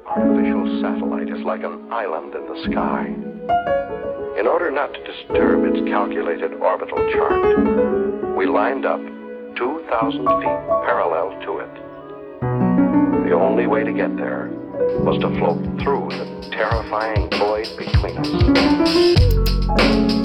artificial satellite is like an island in the sky. In order not to disturb its calculated orbital chart, we lined up 2,000 feet parallel to it. The only way to get there was to float through the terrifying void between us.